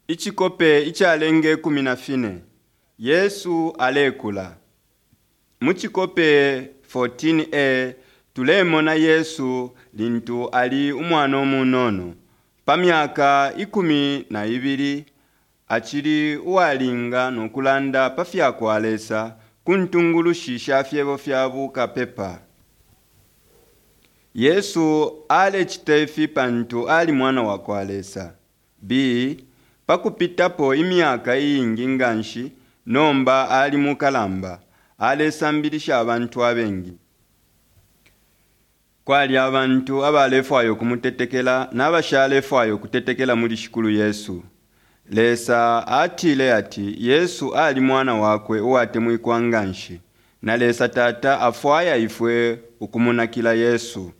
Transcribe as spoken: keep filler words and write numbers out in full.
Ichikope ichalenge kumi na fine. Yesu alekula. Muchikope fourteen a tulemona Yesu lintu ali umwana omunono. Pamyaka ikumi na ibiri achili uwalinga nokulanda pafya kwalesa kuntungulu shisha fyebo fyabuka pepa. Yesu ale chitefi pantu ali mwana wa kwalesa. B. Pakupitapo imyaka iyingi nganshi nomba ali mukalamba alesambilisha abantu abengi. Kwali abantu abalefwayo kumutetekela n'abashalefwayo kutetekela muri shikulu Yesu. Lesa atile ati Yesu ali mwana wakwe uwate mwikwanganshi na lesa tata afwaya ifwe ukumunakila Yesu.